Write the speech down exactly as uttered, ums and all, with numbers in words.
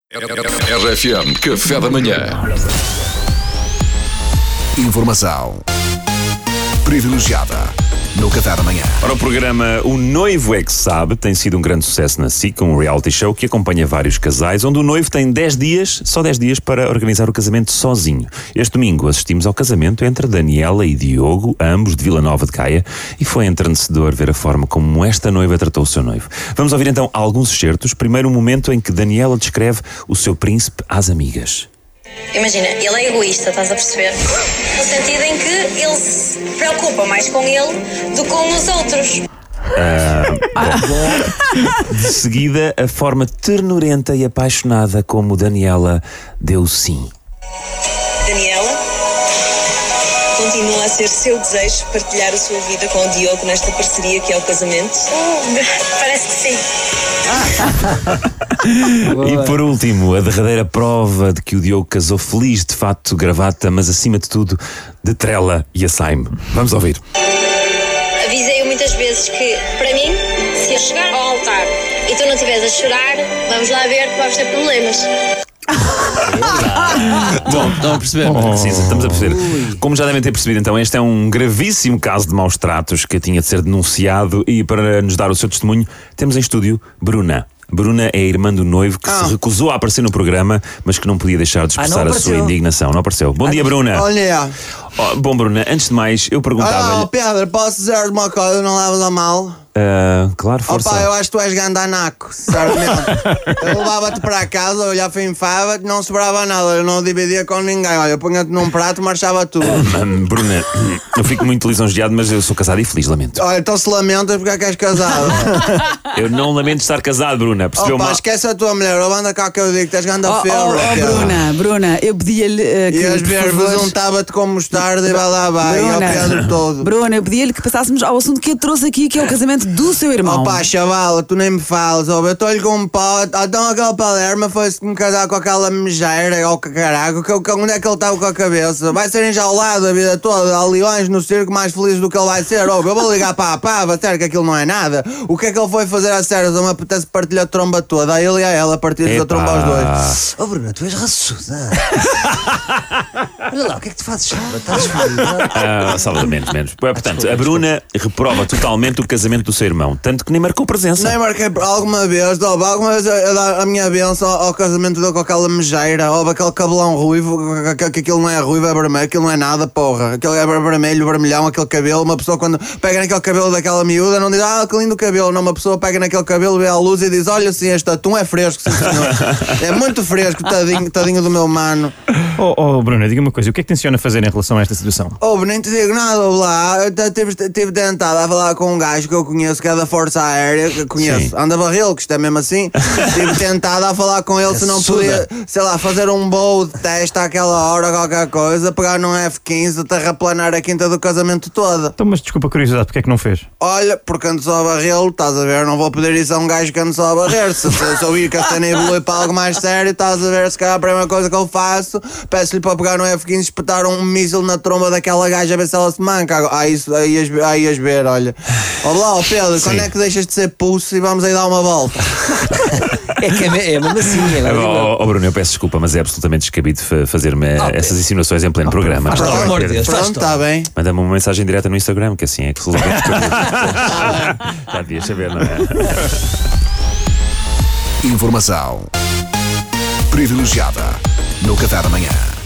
R F M Café da Manhã. Informação privilegiada no Café da Manhã. Para o programa O Noivo é que Sabe, tem sido um grande sucesso na S I C, um reality show que acompanha vários casais, onde o noivo tem dez dias, só dez dias, para organizar o casamento sozinho. Este domingo assistimos ao casamento entre Daniela e Diogo, ambos de Vila Nova de Gaia, e foi entrenecedor ver a forma como esta noiva tratou o seu noivo. Vamos ouvir então alguns excertos. Primeiro, o momento em que Daniela descreve o seu príncipe às amigas. Imagina, ele é egoísta, estás a perceber? No sentido em que ele se preocupa mais com ele do que com os outros. Uh, de seguida, a forma ternurenta e apaixonada como Daniela deu sim. Daniela, continua a ser seu desejo partilhar a sua vida com o Diogo nesta parceria que é o casamento? Uh, parece que sim. E por último, a derradeira prova de que o Diogo casou feliz de fato, gravata, mas acima de tudo, de trela e açaime. Vamos ouvir. Avisei-o muitas vezes que, para mim, se eu chegar ao altar e tu não estiveres a chorar, vamos lá ver que vamos ter problemas. Bom, estão a perceber? Oh. Sim, estamos a perceber. Como já devem ter percebido, então, este é um gravíssimo caso de maus tratos que tinha de ser denunciado, e para nos dar o seu testemunho, temos em estúdio Bruna. Bruna é a irmã do noivo que ah. se recusou a aparecer no programa, mas que não podia deixar de expressar ah, a sua indignação. Não apareceu. Bom ah, dia, Bruna. Olha. Oh, bom, Bruna, antes de mais, eu perguntava. Oh, Pedro, posso dizer uma coisa? Não leves a mal? Uh, claro, força. Opa, eu acho que tu és gandanaco, certamente. Eu levava-te para casa, olhava, finfava-te, não sobrava nada, eu não dividia com ninguém. Olha, eu punha-te num prato, marchava tudo. Uh, Bruna, eu fico muito lisonjeado, mas eu sou casado e feliz, lamento. Olha, então se lamentas porque é que és casado. Eu não lamento estar casado, Bruna. Percebeu? Opa, mal? Esquece a tua mulher, ou anda cá que eu digo que tens ganda oh, feio. Oh, oh Bruna, Bruna, eu pedia-lhe uh, que... E às vezes juntava-te com mostarda e vai lá, vai, e ao Pedro todo. Bruna, eu pedia-lhe que passássemos ao assunto que eu trouxe aqui, que é o casamento do seu irmão. Opa, chaval, tu nem me falas, ó, eu estou-lhe com um pau. Então aquele Palermo foi-se me casar com aquela mejeira, ou que caralho, que, que, onde é que ele estava com a cabeça? Vai ser enjaulado a vida toda, há leões no circo mais feliz do que ele vai ser. Ó, eu vou ligar para a pava, sério que aquilo não é nada. O que é que ele foi fazer a sério? Não me apetece partilhar a tromba toda, a ele e a ela, partir a tromba aos dois. Ó, oh, Bruno, tu és raçuda. Olha lá, o que é que tu fazes? Estás feliz? Ah, salva menos, menos. Portanto, a Bruna reprova totalmente o casamento do seu irmão, tanto que nem marcou presença. Nem marquei alguma vez, ó, alguma vez eu dar a minha benção ao casamento dele com aquela mejeira, ou aquele cabelão ruivo, que, que aquilo não é ruivo, é vermelho, aquilo não é nada, porra. Aquilo é vermelho, vermelhão, aquele cabelo. Uma pessoa quando pega naquele cabelo daquela miúda não diz, ah, que lindo cabelo. Não, uma pessoa pega naquele cabelo, vê a luz e diz, olha sim, este atum é fresco, sim, senhor. É muito fresco, tadinho, tadinho do meu mano. Oh, oh Bruno, diga-me uma coisa, o que é que tenciona fazer em relação a esta situação? Oh, nem te digo nada, lá, eu tive, tive tentado a falar com um gajo que eu conheço, que é da Força Aérea, que conheço, sim. Anda barril, que isto é mesmo assim. Tive tentado a falar com ele é se não suda. Podia, sei lá, fazer um voo de teste àquela hora, qualquer coisa, pegar num F quinze, terraplanar a quinta do casamento toda. Então, mas desculpa a curiosidade, porque é que não fez? Olha, porque ando só a barril, estás a ver, não vou pedir isso a um gajo que ando só a barrer. Se, se, se eu vir que a cena evolui para algo mais sério, estás a ver, se calhar a primeira coisa que eu faço, peço-lhe para pegar no F quinze, espetar um míssil na tromba daquela gaja a ver se ela se manca. Aí, aí, ias, aí ias ver, olha. Olá, oh Pedro, sim. Quando é que deixas de ser pulso e vamos aí dar uma volta? É que é, é mesmo assim. É oh, oh Bruno, eu peço desculpa, mas é absolutamente descabido fazer-me oh, essas insinuações em pleno oh, programa. Pelo amor de Deus, pronto, está bem. Manda-me uma mensagem direta no Instagram, que assim é que resolvemos. Já devias saber, não é? Informação privilegiada no Café da Manhã.